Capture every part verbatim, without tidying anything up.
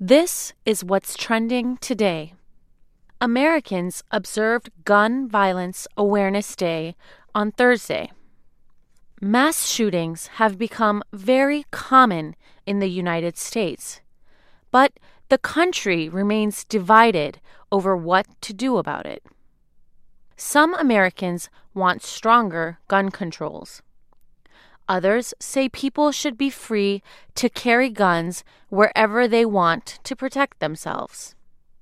This is what's trending today. Americans observed Gun Violence Awareness Day on Thursday. Mass shootings have become very common in the United States, but the country remains divided over what to do about it. Some Americans want stronger gun controls. Others say people should be free to carry guns wherever they want to protect themselves.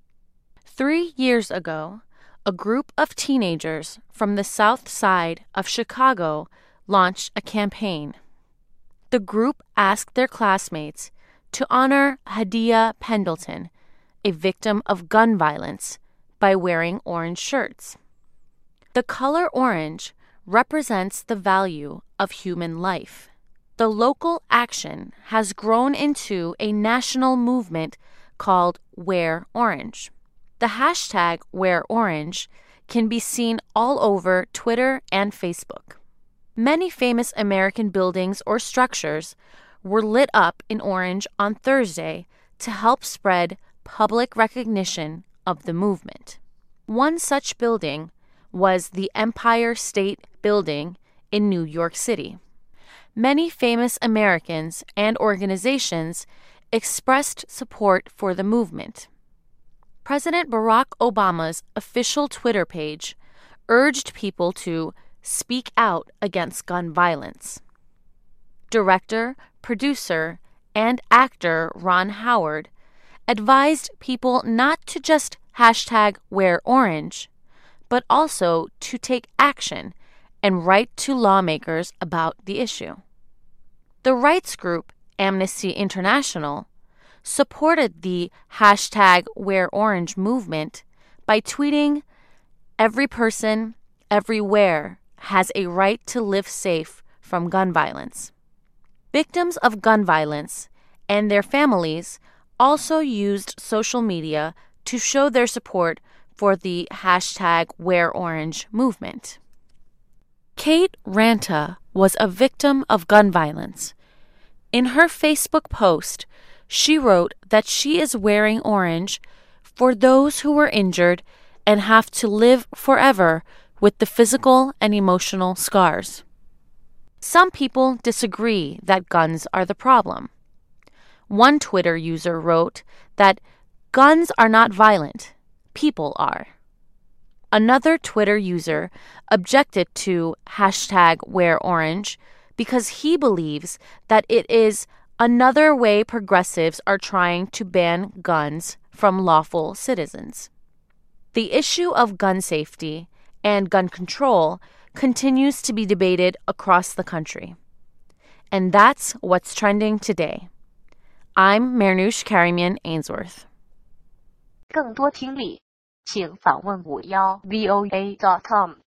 Three years ago, a group of teenagers from the South Side of Chicago launched a campaign. The group asked their classmates to honor Hadia Pendleton, a victim of gun violence, by wearing orange shirts. The color orange represents the value of human life. The local action has grown into a national movement called Wear Orange. The hashtag Wear Orange can be seen all over Twitter and Facebook. Many famous American buildings or structures were lit up in orange on Thursday to help spread public recognition of the movement. One such building was the Empire State Building in New York City. Many famous Americans and organizations expressed support for the movement. President Barack Obama's official Twitter page urged people to speak out against gun violence. Director, producer, and actor Ron Howard advised people not to just hashtag wear orange, but also to take action and write to lawmakers about the issue. The rights group Amnesty International supported the hashtag Wear Orange movement by tweeting, "Every person, everywhere has a right to live safe from gun violence." Victims of gun violence and their families also used social media to show their support for the hashtag Wear Orange movement. Kate Ranta was a victim of gun violence. In her Facebook post, she wrote that she is wearing orange for those who were injured and have to live forever with the physical and emotional scars. Some people disagree that guns are the problem. One Twitter user wrote that guns are not violent, people are. Another Twitter user objected to hashtag Wear Orange because he believes that it is another way progressives are trying to ban guns from lawful citizens. The issue of gun safety and gun control continues to be debated across the country. And that's what's trending today. I'm Marnoush Karimian Ainsworth. 更多听力，请访问五幺 V O A dot com。